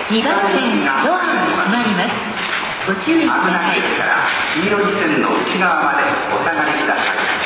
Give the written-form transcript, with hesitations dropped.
2番線ドアが閉まります。ご注意ください。 危ないですから黄色い線の内側までお下がりください。